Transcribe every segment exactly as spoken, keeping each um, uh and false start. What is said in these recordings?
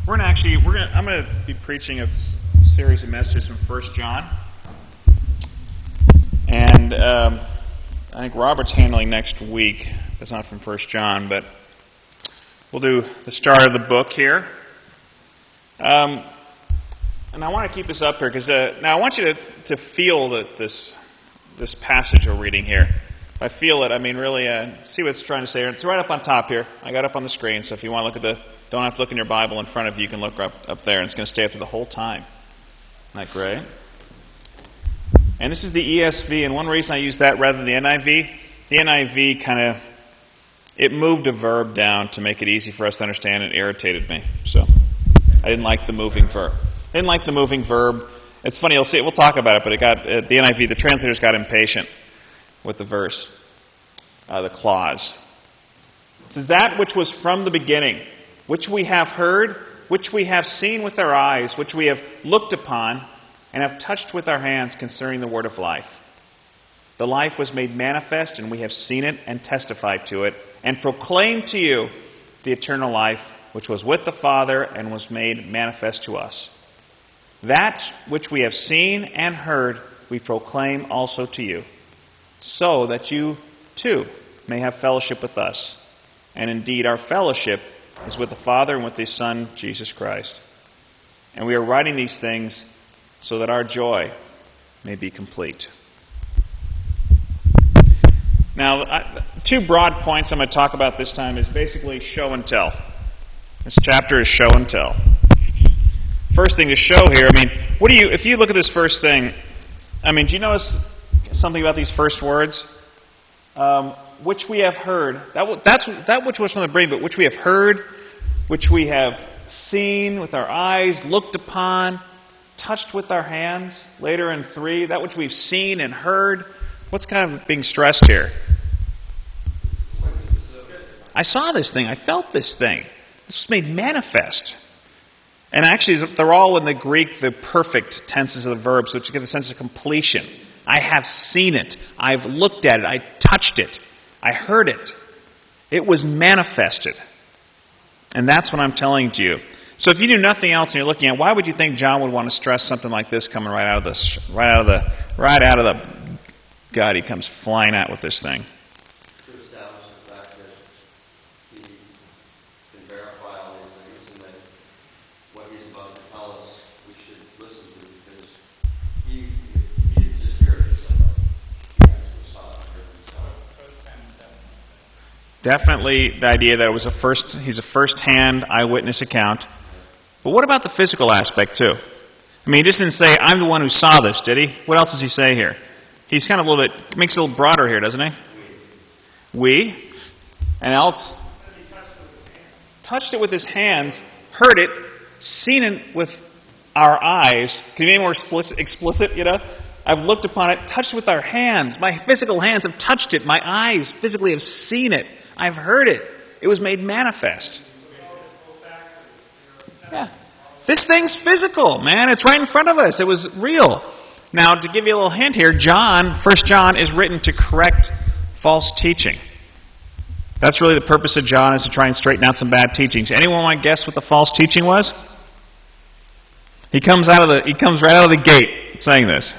We're gonna actually we're gonna I'm gonna be preaching a series of messages from First John, and um, I think Robert's handling next week. That's not from First John, but we'll do the start of the book here. Um, and I want to keep this up here because uh, now I want you to to feel that this this passage we're reading here. If I feel it, I mean really uh, see what it's trying to say. It's right up on top here. I got it up on the screen, so if you want to look at the Don't have to look in your Bible in front of you. You can look up, up there, and it's going to stay up to the whole time. Isn't that great? And this is the E S V, and one reason I use that rather than the N I V, the N I V kind of, it moved a verb down to make it easy for us to understand, and it irritated me. So I didn't like the moving verb. I didn't like the moving verb. It's funny, you'll see, we'll talk about it, but it got, uh, the N I V, the translators got impatient with the verse, uh, the clause. It says, that which was from the beginning, which we have heard, which we have seen with our eyes, which we have looked upon, and have touched with our hands concerning the word of life. The life was made manifest, and we have seen it and testified to it, and proclaimed to you the eternal life, which was with the Father and was made manifest to us. That which we have seen and heard, we proclaim also to you, so that you, too, may have fellowship with us. And indeed, our fellowship is with the Father and with His Son, Jesus Christ. And we are writing these things so that our joy may be complete. Now, I, two broad points I'm going to talk about this time is basically show and tell. This chapter is show and tell. First thing to show here, I mean, what do you, if you look at this first thing, I mean, do you notice something about these first words? Um, which we have heard. That, that's that which was from the brain, but which we have heard, which we have seen with our eyes, looked upon, touched with our hands. Later in three, that which we've seen and heard. What's kind of being stressed here? I saw this thing. I felt this thing. This was made manifest. And actually, they're all in the Greek, the perfect tenses of the verbs, which give a sense of completion. I have seen it. I've looked at it. I touched it. I heard it. It was manifested. And that's what I'm telling to you. So if you knew nothing else and you're looking at, why would you think John would want to stress something like this coming right out of this, right out of the, right out of the gut? He comes flying out with this thing. To establish the fact that he can verify all these things, and that what he's about to tell us we should listen to, because he, he didn't just hear it himself. He actually saw it and heard it himself. Definitely the idea that it was a first, he's a first-hand eyewitness account. But what about the physical aspect too? I mean, he just didn't say, I'm the one who saw this, did he? What else does he say here? He's kind of a little bit, makes it a little broader here, doesn't he? We. We. And else? Touched it with his hands, heard it, seen it with our eyes. Can you be more explicit, explicit, you know? I've looked upon it, touched with our hands. My physical hands have touched it. My eyes physically have seen it. I've heard it. It was made manifest. Yeah. This thing's physical, man. It's right in front of us. It was real. Now, to give you a little hint here, John, First John is written to correct false teaching. That's really the purpose of John, is to try and straighten out some bad teachings. Anyone want to guess what the false teaching was? He comes out of the, he comes right out of the gate saying this.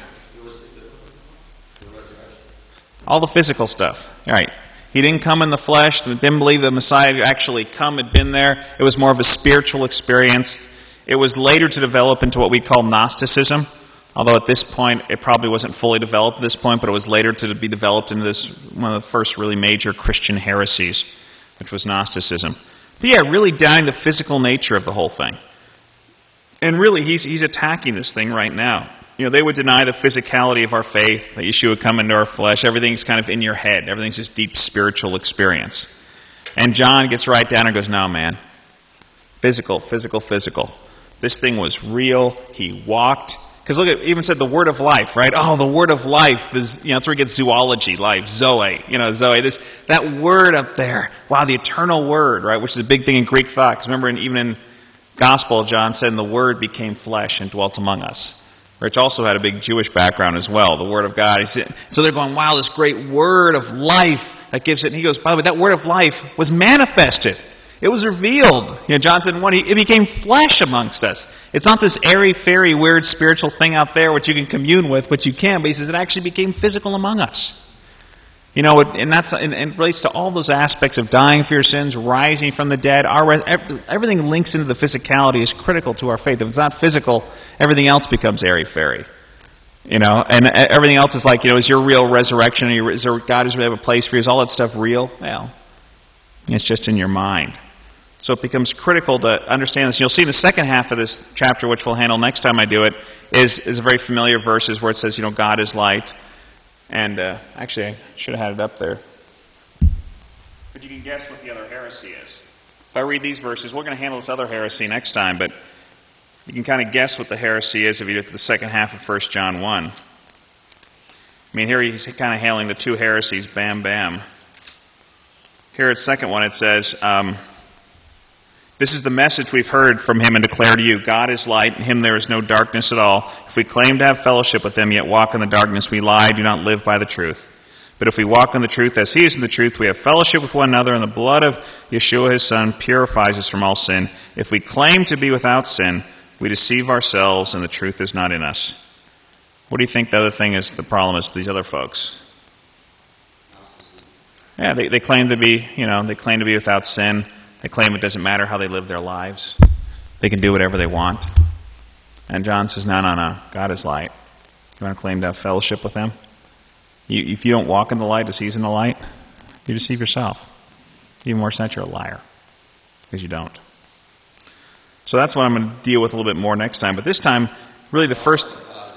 All the physical stuff. All right. He didn't come in the flesh. Didn't believe the Messiah had actually come, had been there. It was more of a spiritual experience. It was later to develop into what we call Gnosticism. Although at this point, it probably wasn't fully developed at this point, but it was later to be developed into this, one of the first really major Christian heresies, which was Gnosticism. But yeah, really doubting the physical nature of the whole thing. And really, he's, he's attacking this thing right now. You know, they would deny the physicality of our faith, that Yeshua would come into our flesh. Everything's kind of in your head. Everything's this deep spiritual experience. And John gets right down and goes, no, man. Physical, physical, physical. This thing was real. He walked. Because look, it even said the word of life, right? Oh, the word of life. This, you know, that's where we get zoology, life, zoe. You know, zoe. This, that word up there. Wow, the eternal word, right? Which is a big thing in Greek thought. Because remember, in, even in Gospel, John said, and the word became flesh and dwelt among us. Which also had a big Jewish background as well, the Word of God. So they're going, wow, this great Word of life that gives it. And he goes, by the way, that Word of life was manifested. It was revealed. You know, John said in one, it became flesh amongst us. It's not this airy-fairy, weird spiritual thing out there which you can commune with, which you can, but he says it actually became physical among us. You know, and that's, and it relates to all those aspects of dying for your sins, rising from the dead. Our, everything links into the physicality is critical to our faith. If it's not physical, everything else becomes airy-fairy. You know, and everything else is like, you know, is your real resurrection, is there, God does really have a place for you? Is all that stuff real? Well, it's just in your mind. So it becomes critical to understand this. You'll see in the second half of this chapter, which we'll handle next time I do it, is, is a very familiar verses where it says, you know, God is light. And uh, actually, I should have had it up there. But you can guess what the other heresy is. If I read these verses, we're going to handle this other heresy next time, but you can kind of guess what the heresy is if you look at the second half of First John one. I mean, here he's kind of hailing the two heresies, bam, bam. Here at the second one it says, um, this is the message we've heard from him and declare to you. God is light, in him there is no darkness at all. If we claim to have fellowship with him, yet walk in the darkness, we lie, do not live by the truth. But if we walk in the truth as he is in the truth, we have fellowship with one another, and the blood of Yeshua his son purifies us from all sin. If we claim to be without sin, we deceive ourselves, and the truth is not in us. What do you think the other thing is, the problem is, these other folks? Yeah, they, they claim to be, you know, they claim to be without sin. They claim it doesn't matter how they live their lives. They can do whatever they want. And John says, no, no, no. God is light. You want to claim to have fellowship with him? You, if you don't walk in the light as he's in the light, you deceive yourself. Even worse than that, you're a liar. Because you don't. So that's what I'm going to deal with a little bit more next time. But this time, really the first...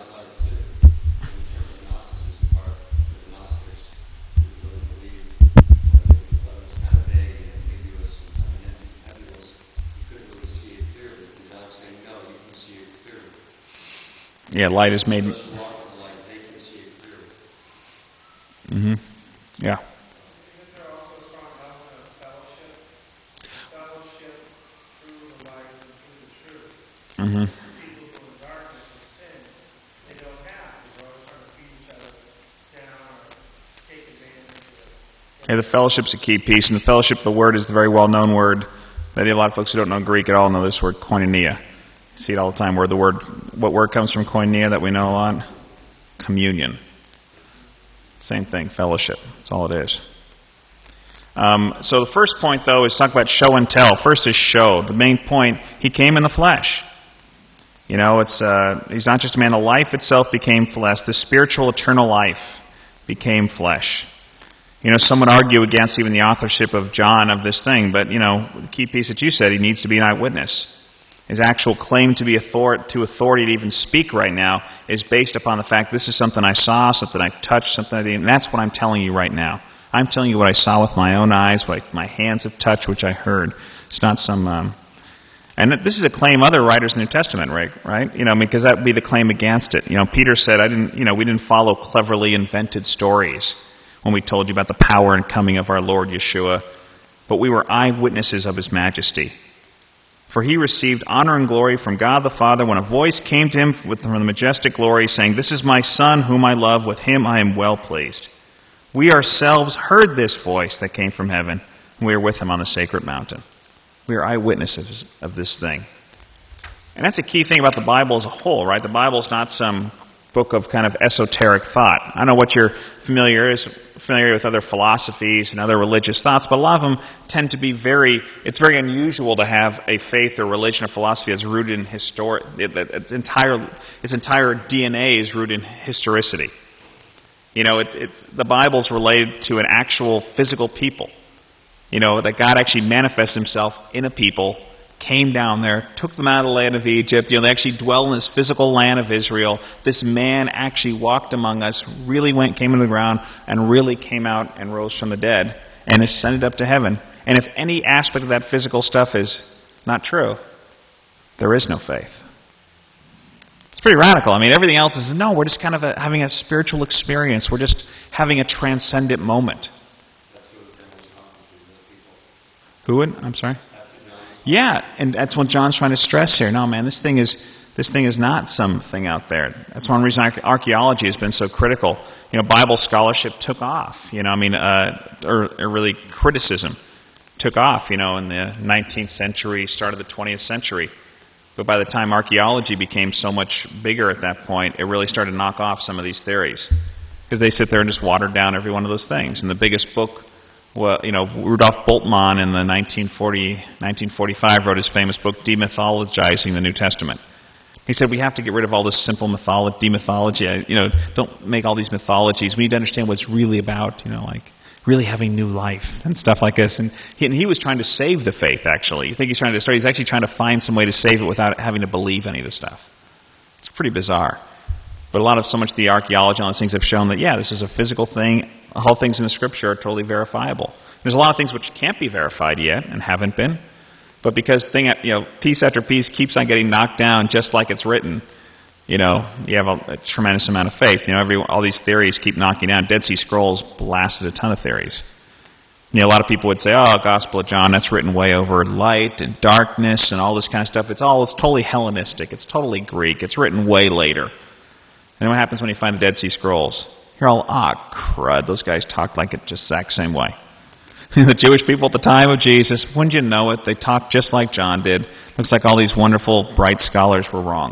Yeah, light is made... Mm-hmm. Yeah. Mm-hmm. Yeah, the fellowship's a key piece, and the fellowship, the word is the very well-known word that a lot of folks who don't know Greek at all know this word, koinonia. You see it all the time, where the word, what word comes from koinonia that we know a lot? Communion. Same thing, fellowship. That's all it is. Um, so the first point, though, is talk about show and tell. First is show. The main point, he came in the flesh. You know, it's uh, he's not just a man. The life itself became flesh. The spiritual, eternal life became flesh. You know, some would argue against even the authorship of John of this thing, but, you know, the key piece that you said, he needs to be an eyewitness. His actual claim to be author- to authority to even speak right now is based upon the fact this is something I saw, something I touched, something I did, and that's what I'm telling you right now. I'm telling you what I saw with my own eyes, what my hands have touched, which I heard. It's not some, um, and this is a claim other writers in the New Testament, right? Right? You know, because that would be the claim against it. You know, Peter said, I didn't, you know, we didn't follow cleverly invented stories when we told you about the power and coming of our Lord Yeshua, but we were eyewitnesses of his majesty. For he received honor and glory from God the Father when a voice came to him from the majestic glory saying, this is my Son whom I love, with him I am well pleased. We ourselves heard this voice that came from heaven, and we were with him on the sacred mountain. We are eyewitnesses of this thing. And that's a key thing about the Bible as a whole, right? The Bible is not some book of kind of esoteric thought. I don't know what you're familiar is familiar with other philosophies and other religious thoughts, but a lot of them tend to be very, it's very unusual to have a faith or religion or philosophy that's rooted in historic, its entire, its entire D N A is rooted in historicity. You know, it's, it's, the Bible's related to an actual physical people. You know, that God actually manifests himself in a people, came down there, took them out of the land of Egypt. You know, they actually dwell in this physical land of Israel. This man actually walked among us, really went, came into the ground, and really came out and rose from the dead and ascended up to heaven. And if any aspect of that physical stuff is not true, there is no faith. It's pretty radical. I mean, everything else is, no, we're just kind of a, having a spiritual experience. We're just having a transcendent moment. Who would? I'm sorry? Yeah, and that's what John's trying to stress here. No, man, this thing is this thing is not something out there. That's one reason archaeology has been so critical. You know, Bible scholarship took off. You know, I mean, uh, or, or really criticism. took off, you know, in the nineteenth century, start of the twentieth century. But by the time archaeology became so much bigger at that point, it really started to knock off some of these theories. Because they sit there and just watered down every one of those things. And the biggest book, well, you know, Rudolf Bultmann in the nineteen forty, nineteen forty-five wrote his famous book, Demythologizing the New Testament. He said we have to get rid of all this simple mytholo- demythology. You know, don't make all these mythologies. We need to understand what it's really about, you know, like really having new life and stuff like this. And he, and he was trying to save the faith, actually. You think he's trying to start? He's actually trying to find some way to save it without having to believe any of the stuff. It's pretty bizarre. But a lot of, so much of the archaeology and all these things have shown that, yeah, this is a physical thing. All things in the Scripture are totally verifiable. There's a lot of things which can't be verified yet and haven't been. But because thing, you know, piece after piece keeps on getting knocked down just like it's written, you know, you have a, a tremendous amount of faith. You know, every, all these theories keep knocking down. Dead Sea Scrolls blasted a ton of theories. You know, a lot of people would say, oh, Gospel of John, that's written way over light and darkness and all this kind of stuff. It's all, it's totally Hellenistic. It's totally Greek. It's written way later. And what happens when you find the Dead Sea Scrolls? You're all, ah, crud, those guys talked like it just the exact same way. The Jewish people at the time of Jesus, wouldn't you know it, they talked just like John did. Looks like all these wonderful, bright scholars were wrong.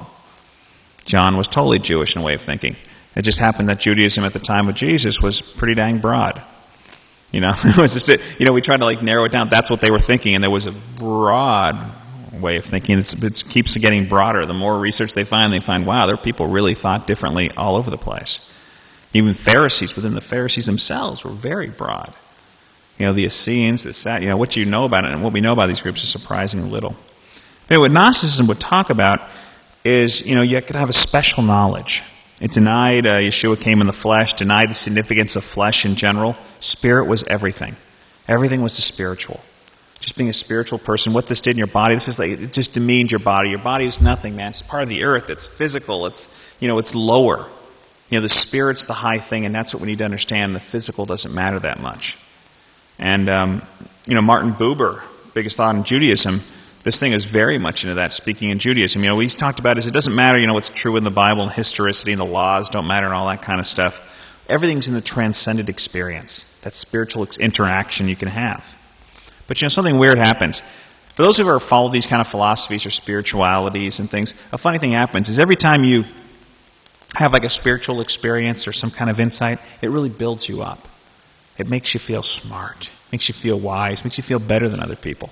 John was totally Jewish in a way of thinking. It just happened that Judaism at the time of Jesus was pretty dang broad. You know, it was just, a, you know, we tried to like narrow it down. That's what they were thinking, and there was a broad way of thinking. It's, it keeps getting broader. The more research they find, they find, wow, there are people really thought differently all over the place. Even Pharisees within the Pharisees themselves were very broad. You know, the Essenes, the Sad, you know, what you know about it and what we know about these groups is surprisingly little. But what Gnosticism would talk about is, you know, you could have a special knowledge. It denied uh, Yeshua came in the flesh, denied the significance of flesh in general. Spirit was everything. Everything was the spiritual. Just being a spiritual person, what this did in your body, this is like, it just demeaned your body. Your body is nothing, man. It's part of the earth. It's physical. It's, you know, it's lower. You know, the spirit's the high thing, and that's what we need to understand. The physical doesn't matter that much. And, um, you know, Martin Buber, biggest thought in Judaism, this thing is very much into that, speaking in Judaism. You know, what he's talked about is it doesn't matter, you know, what's true in the Bible and historicity and the laws don't matter and all that kind of stuff. Everything's in the transcendent experience, that spiritual interaction you can have. But, you know, something weird happens. For those who ever follow these kind of philosophies or spiritualities and things, a funny thing happens is every time you have like a spiritual experience or some kind of insight, it really builds you up. It makes you feel smart, makes you feel wise, makes you feel better than other people.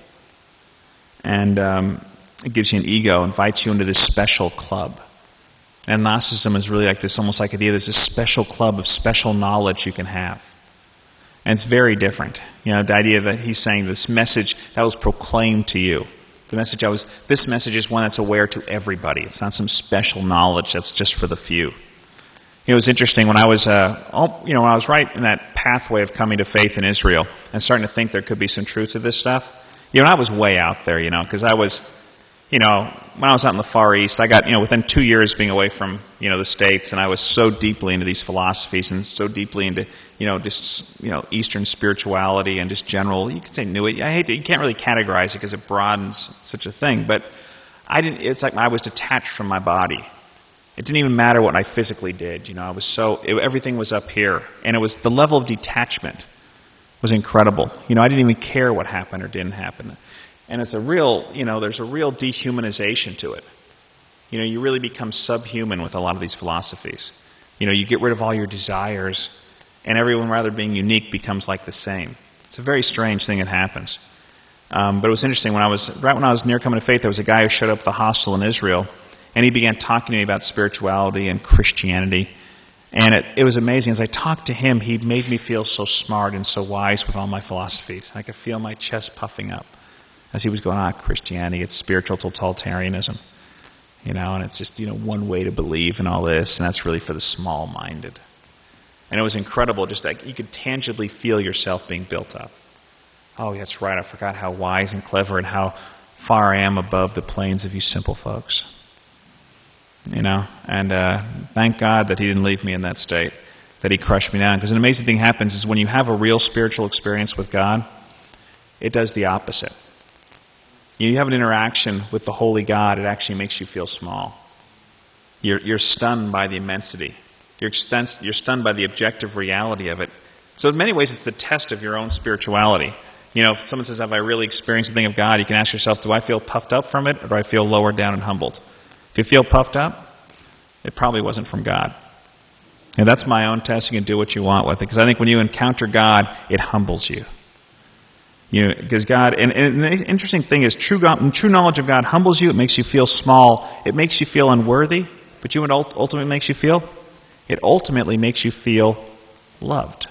And um, it gives you an ego, invites you into this special club. And Gnosticism is really like this, almost like idea, there's this special club of special knowledge you can have. And it's very different. You know, the idea that he's saying this message that was proclaimed to you. The message I was, this message is one that's aware to everybody. It's not some special knowledge that's just for the few. You know, it was interesting when I was, uh, all, you know, when I was right in that pathway of coming to faith in Israel and starting to think there could be some truth to this stuff. You know, I was way out there, you know, because I was, you know, when I was out in the Far East, I got, you know, within two years being away from, you know, the States, and I was so deeply into these philosophies and so deeply into, you know, just, you know, Eastern spirituality and just general, you could say new, I hate to, you can't really categorize it because it broadens such a thing, but I didn't, it's like I was detached from my body. It didn't even matter what I physically did, you know, I was so, it, everything was up here, and it was, the level of detachment was incredible. You know, I didn't even care what happened or didn't happen. And it's a real, you know, there's a real dehumanization to it. You know, you really become subhuman with a lot of these philosophies. You know, you get rid of all your desires, and everyone, rather than being unique, becomes like the same. It's a very strange thing that happens. Um, but it was interesting, when I was, right when I was near coming to faith, there was a guy who showed up at the hostel in Israel, and he began talking to me about spirituality and Christianity. And it, it was amazing. As I talked to him, he made me feel so smart and so wise with all my philosophies. I could feel my chest puffing up as he was going, ah, Christianity, it's spiritual totalitarianism. You know, and it's just, you know, one way to believe in all this, and that's really for the small-minded. And it was incredible, just like you could tangibly feel yourself being built up. Oh, that's right, I forgot how wise and clever and how far I am above the planes of you simple folks. You know, and uh, thank God that he didn't leave me in that state, that he crushed me down. Because an amazing thing happens is when you have a real spiritual experience with God, it does the opposite. You have an interaction with the holy God, it actually makes you feel small. You're, you're stunned by the immensity. You're, extens- you're stunned by the objective reality of it. So in many ways, it's the test of your own spirituality. You know, if someone says, have I really experienced the thing of God? You can ask yourself, do I feel puffed up from it, or do I feel lowered down and humbled? If you feel puffed up, it probably wasn't from God. And that's my own test. You can do what you want with it. Because I think when you encounter God, it humbles you. You know, because God, and, and the interesting thing is, true God, true knowledge of God humbles you. It makes you feel small. It makes you feel unworthy. But you know what ultimately makes you feel? It ultimately makes you feel loved.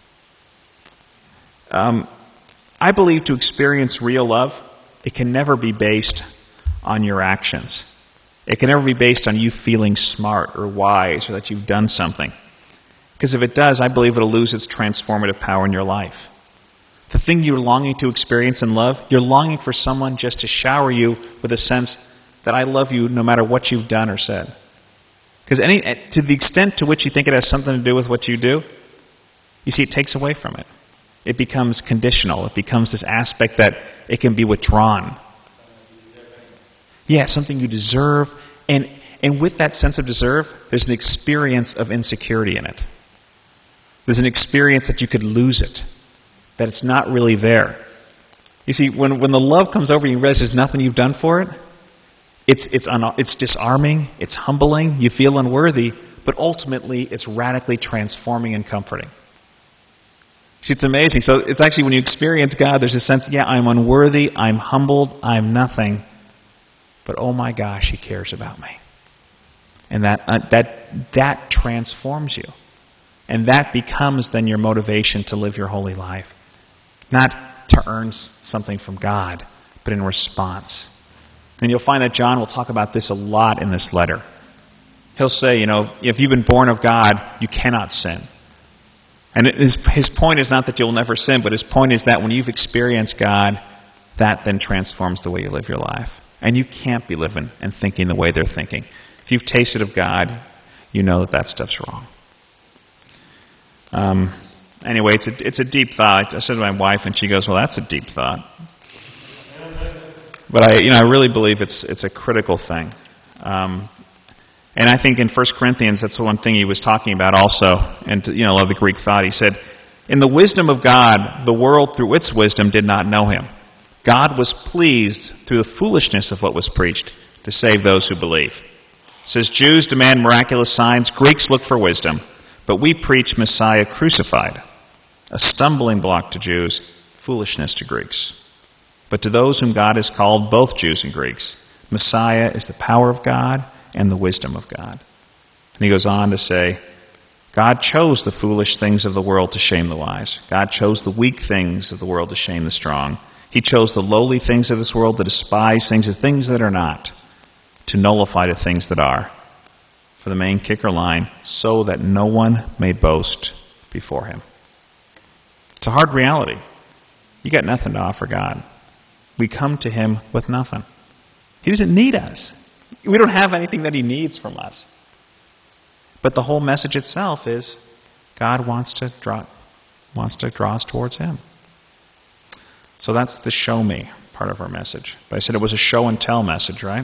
Um, I believe to experience real love, it can never be based on your actions. It can never be based on you feeling smart or wise or that you've done something. Because if it does, I believe it'll lose its transformative power in your life. The thing you're longing to experience in love, you're longing for someone just to shower you with a sense that I love you no matter what you've done or said. Because any, to the extent to which you think it has something to do with what you do, you see, it takes away from it. It becomes conditional. It becomes this aspect that it can be withdrawn. Yeah, something you deserve. And, and with that sense of deserve, there's an experience of insecurity in it. There's an experience that you could lose it. That it's not really there. You see, when, when the love comes over you, you realize there's nothing you've done for it. It's, it's, un, it's disarming. It's humbling. You feel unworthy. But ultimately, it's radically transforming and comforting. See, it's amazing. So it's actually when you experience God, there's a sense, yeah, I'm unworthy, I'm humbled, I'm nothing. But oh my gosh, He cares about me. And that, uh, that, that transforms you. And that becomes then your motivation to live your holy life. Not to earn something from God, but in response. And you'll find that John will talk about this a lot in this letter. He'll say, you know, if you've been born of God, you cannot sin. And his, his point is not that you'll never sin, but his point is that when you've experienced God, that then transforms the way you live your life. And you can't be living and thinking the way they're thinking. If you've tasted of God, you know that that stuff's wrong. Um, anyway, it's a, it's a deep thought. I said to my wife, and she goes, well, that's a deep thought. But I, you know, I really believe it's, it's a critical thing. Um, And I think in First Corinthians, that's the one thing he was talking about also. And, you know, I love the Greek thought. He said, in the wisdom of God, the world through its wisdom did not know Him. God was pleased through the foolishness of what was preached to save those who believe. It says, Jews demand miraculous signs, Greeks look for wisdom, but we preach Messiah crucified, a stumbling block to Jews, foolishness to Greeks. But to those whom God has called, both Jews and Greeks, Messiah is the power of God and the wisdom of God. And he goes on to say, God chose the foolish things of the world to shame the wise. God chose the weak things of the world to shame the strong. He chose the lowly things of this world, to despise things, the things that are not, to nullify the things that are. For the main kicker line, so that no one may boast before Him. It's a hard reality. You got nothing to offer God. We come to Him with nothing. He doesn't need us. We don't have anything that He needs from us. But the whole message itself is God wants to draw, wants to draw us towards Him. So that's the show me part of our message. But I said it was a show and tell message, right?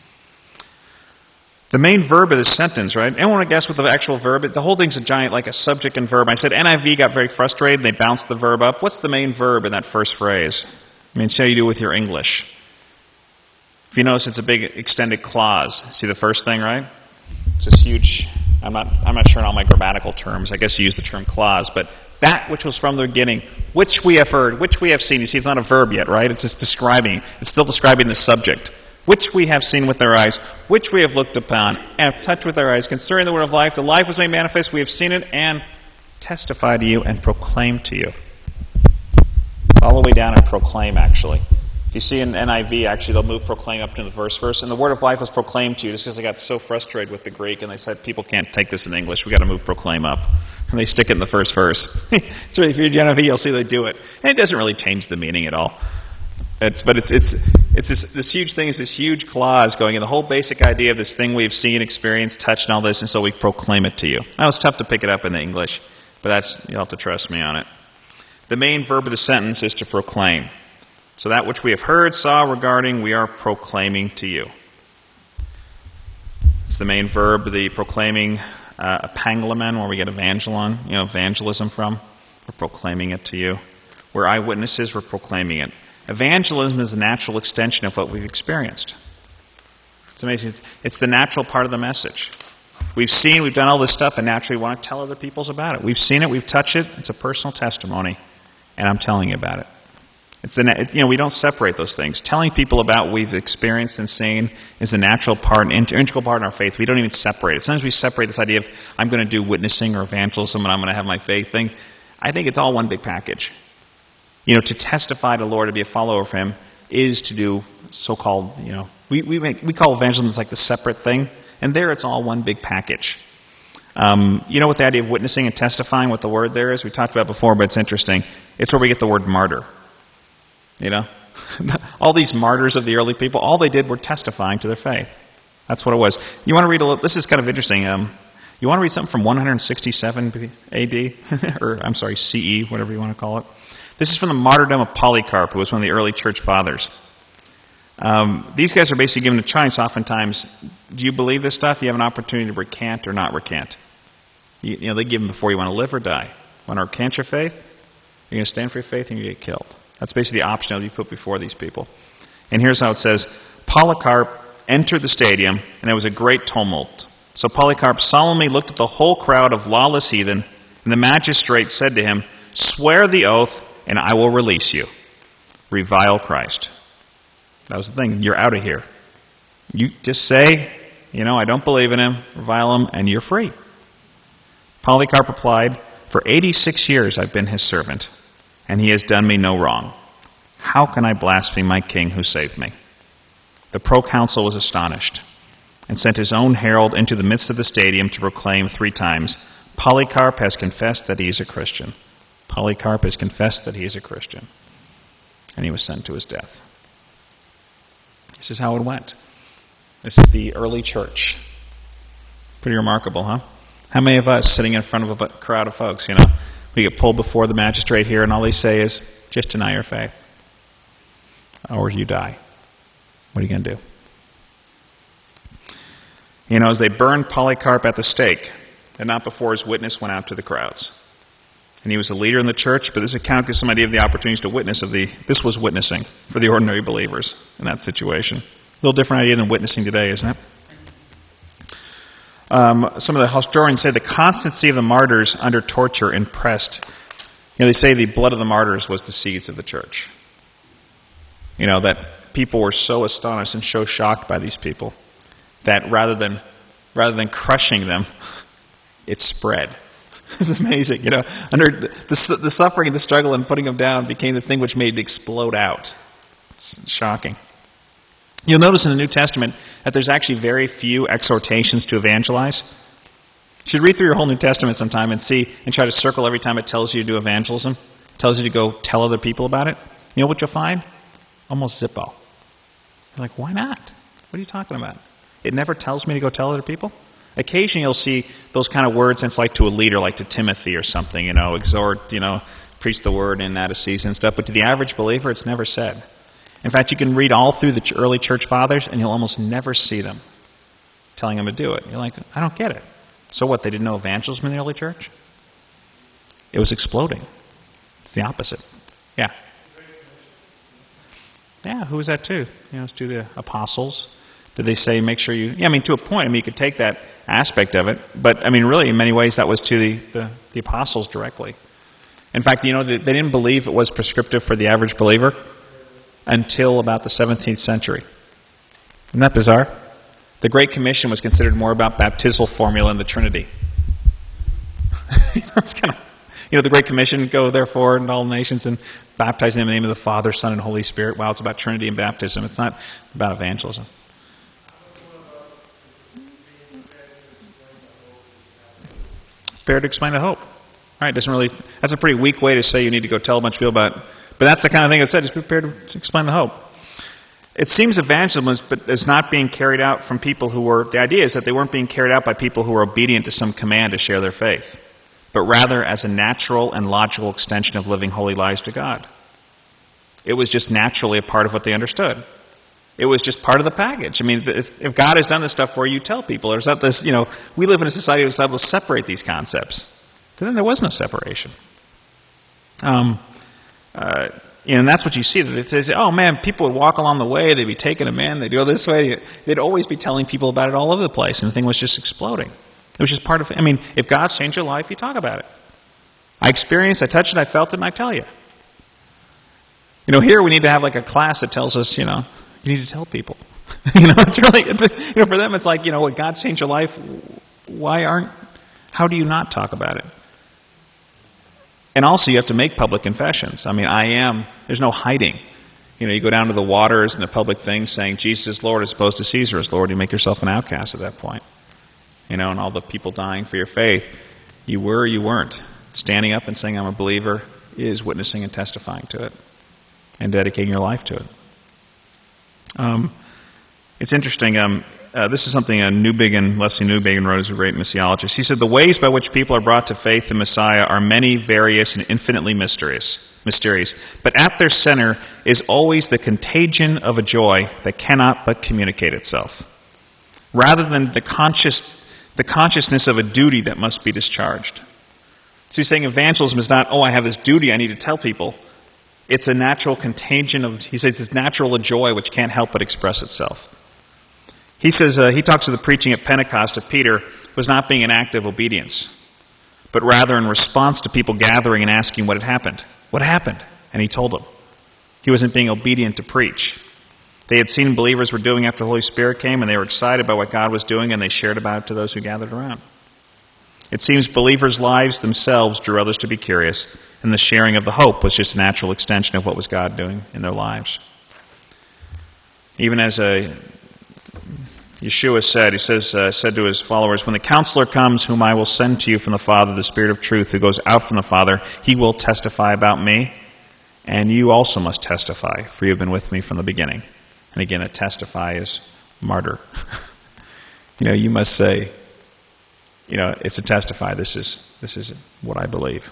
The main verb of this sentence, right? Anyone want to guess what the actual verb is? The whole thing's a giant, like a subject and verb. I said N I V got very frustrated and they bounced the verb up. What's the main verb in that first phrase? I mean, see how you do with your English. If you notice, it's a big extended clause. See the first thing, right? It's this huge, I'm not, I'm not sure in all my grammatical terms. I guess you use the term clause, but that which was from the beginning, which we have heard, which we have seen. You see, it's not a verb yet, right? It's just describing, it's still describing the subject. Which we have seen with our eyes, which we have looked upon, and have touched with our eyes. Concerning the word of life, the life was made manifest, we have seen it, and testify to you, and proclaim to you. All the way down and proclaim, actually. If you see in N I V, actually, they'll move proclaim up to the first verse. And the word of life was proclaimed to you, just because they got so frustrated with the Greek, and they said, people can't take this in English, we got to move proclaim up. And they stick it in the first verse. So if you read N I V, you'll see they do it. And it doesn't really change the meaning at all. It's, but it's, it's, it's this, this huge thing is this huge clause going in the whole basic idea of this thing we've seen, experienced, touched, and all this, and so we proclaim it to you. Now it's tough to pick it up in the English, but that's, you'll have to trust me on it. The main verb of the sentence is to proclaim. So that which we have heard, saw, regarding, we are proclaiming to you. It's the main verb, the proclaiming, uh, epanglemen, where we get evangelon, you know, evangelism from. We're proclaiming it to you. We're eyewitnesses. We're proclaiming it. Evangelism is a natural extension of what we've experienced. It's amazing. It's, it's the natural part of the message. We've seen, we've done all this stuff, and naturally we want to tell other people about it. We've seen it, we've touched it. It's a personal testimony, and I'm telling you about it. It's the, you know, we don't separate those things. Telling people about what we've experienced and seen is a natural part, an integral part in our faith. We don't even separate it. Sometimes we separate this idea of I'm going to do witnessing or evangelism and I'm going to have my faith thing. I think it's all one big package. You know, to testify to the Lord, to be a follower of Him, is to do so-called, you know, we we make we call evangelism as like the separate thing, and there it's all one big package. Um, you know what the idea of witnessing and testifying, what the word there is? We talked about it before, but it's interesting. It's where we get the word martyr. You know? All these martyrs of the early people, all they did were testifying to their faith. That's what it was. You want to read a little, this is kind of interesting. Um, you want to read something from one sixty-seven A D? Or, I'm sorry, C E, whatever you want to call it. This is from the martyrdom of Polycarp, who was one of the early church fathers. Um, these guys are basically given a choice oftentimes. Do you believe this stuff? You have an opportunity to recant or not recant. You, you know, they give them before you want to live or die. Want to recant your faith? You're going to stand for your faith and you get killed. That's basically the option that you put before these people. And here's how it says. Polycarp entered the stadium, and there was a great tumult. So Polycarp solemnly looked at the whole crowd of lawless heathen, and the magistrate said to him, "Swear the oath, and I will release you. Revile Christ." That was the thing. You're out of here. You just say, you know, I don't believe in Him, revile Him, and you're free. Polycarp replied, "For eighty-six years I've been His servant, and He has done me no wrong. How can I blaspheme my King who saved me?" The proconsul was astonished and sent his own herald into the midst of the stadium to proclaim three times, "Polycarp has confessed that he is a Christian. Polycarp has confessed that he is a Christian." And he was sent to his death. This is how it went. This is the early church. Pretty remarkable, huh? How many of us sitting in front of a crowd of folks, you know, we get pulled before the magistrate here and all they say is, just deny your faith. Or you die. What are you going to do? You know, as they burned Polycarp at the stake, and not before his witness went out to the crowds. And he was a leader in the church, but this account gives some idea of the opportunities to witness of the, this was witnessing for the ordinary believers in that situation. A little different idea than witnessing today, isn't it? Um, some of the historians say the constancy of the martyrs under torture impressed. You know, they say the blood of the martyrs was the seeds of the church. You know, that people were so astonished and so shocked by these people that rather than, rather than crushing them, it spread. It's amazing, you know. Under the, the, the suffering and the struggle and putting them down became the thing which made it explode out. It's shocking. You'll notice in the New Testament that there's actually very few exhortations to evangelize. You should read through your whole New Testament sometime and see and try to circle every time it tells you to do evangelism. It tells you to go tell other people about it. You know what you'll find? Almost Zippo. You're like, why not? What are you talking about? It never tells me to go tell other people. Occasionally you'll see those kind of words, and it's like to a leader, like to Timothy or something, you know, exhort, you know, preach the word in out of season and stuff. But to the average believer, it's never said. In fact, you can read all through the early church fathers, and you'll almost never see them telling them to do it. You're like, I don't get it. So what, they didn't know evangelism in the early church? It was exploding. It's the opposite. Yeah. Yeah, who was that too? You know, it's to the apostles. Did they say make sure you... Yeah, I mean, to a point. I mean, you could take that aspect of it. But, I mean, really, in many ways, that was to the, the, the apostles directly. In fact, you know, they, they didn't believe it was prescriptive for the average believer until about the seventeenth century. Isn't that bizarre? The Great Commission was considered more about baptismal formula and the Trinity. you know, it's kind of... You know, the Great Commission, go therefore in all nations and baptize in the name of the Father, Son, and Holy Spirit. Wow, it's about Trinity and baptism. It's not about evangelism. Fair to explain the hope. All right, doesn't really, that's a pretty weak way to say you need to go tell a bunch of people about it. But that's the kind of thing that said, just be prepared to explain the hope. It seems evangelism is not being carried out from people who were, the idea is that they weren't being carried out by people who were obedient to some command to share their faith, but rather as a natural and logical extension of living holy lives to God. It was just naturally a part of what they understood. It was just part of the package. I mean, if, if God has done this stuff where you tell people, there's not this, you know, we live in a society that's able to separate these concepts. But then there was no separation. Um, uh, and that's what you see. That it says, oh man, people would walk along the way, they'd be taking them in, they'd go this way. They'd always be telling people about it all over the place, and the thing was just exploding. It was just part of, I mean, if God's changed your life, you talk about it. I experienced, I touched it, I felt it, and I tell you. You know, here we need to have like a class that tells us, you know, you need to tell people. you know, it's really, it's, you know, for them it's like, you know, what God's changed your life, why aren't, how do you not talk about it? And also you have to make public confessions. I mean, I am, there's no hiding. You know, you go down to the waters and the public thing saying Jesus is Lord as opposed to Caesar is Lord. You make yourself an outcast at that point. You know, and all the people dying for your faith, you were or you weren't. Standing up and saying I'm a believer is witnessing and testifying to it and dedicating your life to it. Um, it's interesting. Um, uh, this is something uh, Newbigin, Leslie Newbigin wrote as a great missiologist. He said, the ways by which people are brought to faith in Messiah are many, various, and infinitely mysterious, mysterious. But at their center is always the contagion of a joy that cannot but communicate itself. Rather than the conscious, the consciousness of a duty that must be discharged. So he's saying evangelism is not, oh, I have this duty I need to tell people. It's a natural contagion of, he says it's natural a joy which can't help but express itself. He says, uh, he talks of the preaching at Pentecost of Peter was not being an act of obedience, but rather in response to people gathering and asking what had happened. What happened? And he told them. He wasn't being obedient to preach. They had seen believers were doing after the Holy Spirit came, and they were excited by what God was doing, and they shared about it to those who gathered around. It seems believers' lives themselves drew others to be curious, and the sharing of the hope was just a natural extension of what was God doing in their lives. Even as a, Yeshua said, he says, uh, said to his followers, when the counselor comes, whom I will send to you from the Father, the Spirit of truth, who goes out from the Father, he will testify about me, and you also must testify, for you have been with me from the beginning. And again, a testify is martyr. you know, you must say, you know, it's a testify. This is, this is what I believe.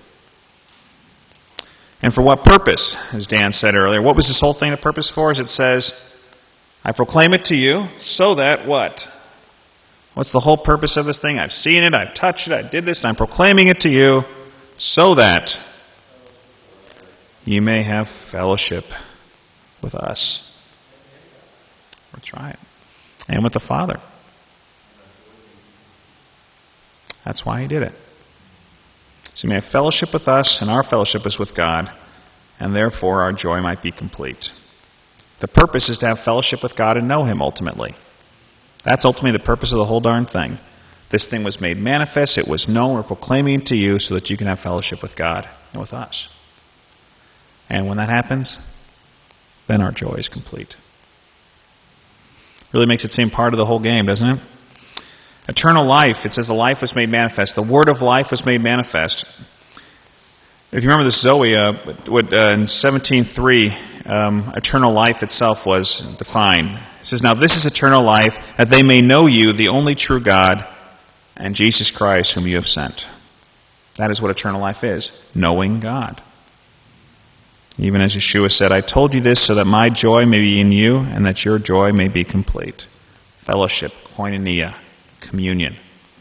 And for what purpose, as Dan said earlier, what was this whole thing a purpose for? As it says, I proclaim it to you so that what? What's the whole purpose of this thing? I've seen it, I've touched it, I did this, and I'm proclaiming it to you so that you may have fellowship with us. That's right. And with the Father. That's why he did it. So you may have fellowship with us, and our fellowship is with God, and therefore our joy might be complete. The purpose is to have fellowship with God and know him ultimately. That's ultimately the purpose of the whole darn thing. This thing was made manifest, it was known, we're proclaiming it to you so that you can have fellowship with God and with us. And when that happens, then our joy is complete. Really makes it seem part of the whole game, doesn't it? Eternal life, it says the life was made manifest. The word of life was made manifest. If you remember this Zoe, uh, what, uh, in seventeen three, um, eternal life itself was defined. It says, now this is eternal life, that they may know you, the only true God, and Jesus Christ, whom you have sent. That is what eternal life is, knowing God. Even as Yeshua said, I told you this so that my joy may be in you, and that your joy may be complete. Fellowship, koinonia, communion.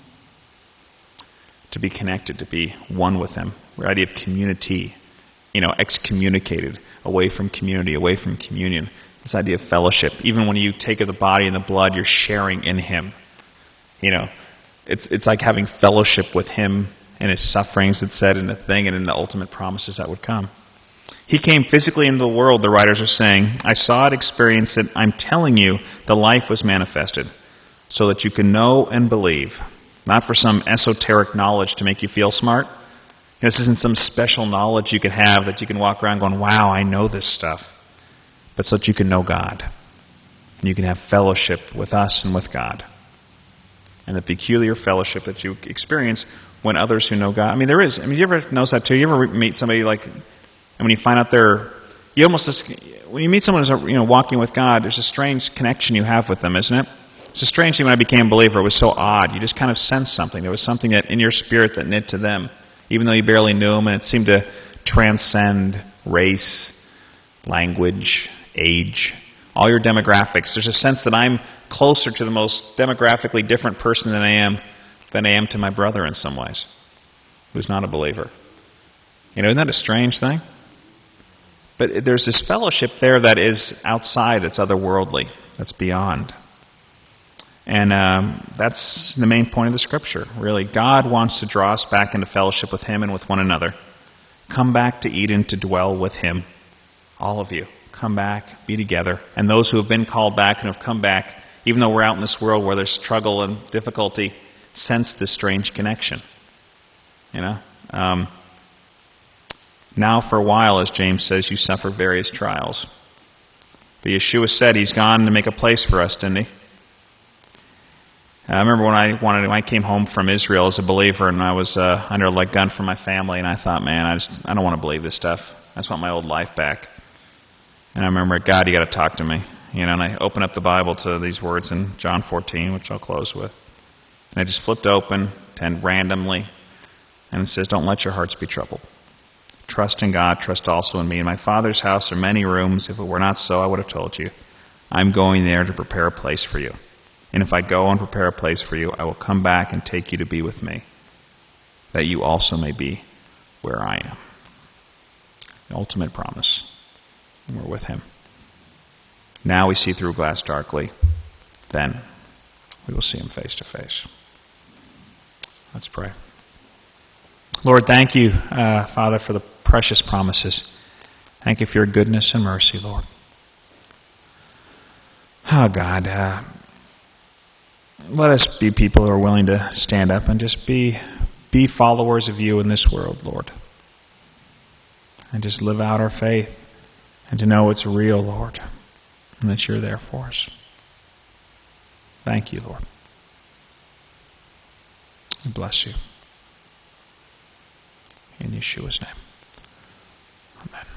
To be connected, to be one with him. The idea of community, you know, excommunicated, away from community, away from communion. This idea of fellowship. Even when you take of the body and the blood, you're sharing in him. You know, it's it's like having fellowship with him in his sufferings, it said, in the thing, and in the ultimate promises that would come. He came physically into the world, the writers are saying. I saw it, experienced it. I'm telling you, the life was manifested so that you can know and believe. Not for some esoteric knowledge to make you feel smart. This isn't some special knowledge you can have that you can walk around going, wow, I know this stuff. But so that you can know God. And you can have fellowship with us and with God. And the peculiar fellowship that you experience when others who know God. I mean, there is. I mean, you ever notice that too? You ever meet somebody like, and when you find out they're, you almost just, when you meet someone who's, you know, walking with God, there's a strange connection you have with them, isn't it? It's a strange thing when I became a believer. It was so odd. You just kind of sensed something. There was something that in your spirit that knit to them, even though you barely knew them, and it seemed to transcend race, language, age, all your demographics. There's a sense that I'm closer to the most demographically different person than I am, than I am to my brother in some ways, who's not a believer. You know, isn't that a strange thing? But there's this fellowship there that is outside, it's otherworldly, that's beyond. And um, that's the main point of the Scripture, really. God wants to draw us back into fellowship with Him and with one another. Come back to Eden to dwell with Him. All of you. Come back, be together. And those who have been called back and have come back, even though we're out in this world where there's struggle and difficulty, sense this strange connection. You know? Um, now for a while, as James says, you suffer various trials. But Yeshua said He's gone to make a place for us, didn't He? I remember when I wanted, when I came home from Israel as a believer, and I was uh, under a gun from my family, and I thought, man, I just I don't want to believe this stuff. I just want my old life back. And I remember, God, you got to talk to me, you know. And I opened up the Bible to these words in John fourteen, which I'll close with. And I just flipped open, and randomly, and it says, "Don't let your hearts be troubled. Trust in God. Trust also in me. In my Father's house are many rooms. If it were not so, I would have told you. I'm going there to prepare a place for you. And if I go and prepare a place for you, I will come back and take you to be with me, that you also may be where I am." The ultimate promise. And we're with Him. Now we see through glass darkly. Then we will see Him face to face. Let's pray. Lord, thank you, uh, Father, for the precious promises. Thank you for your goodness and mercy, Lord. Oh, God, uh, let us be people who are willing to stand up and just be be followers of you in this world, Lord. And just live out our faith and to know it's real, Lord, and that you're there for us. Thank you, Lord. We bless you. In Yeshua's name. Amen.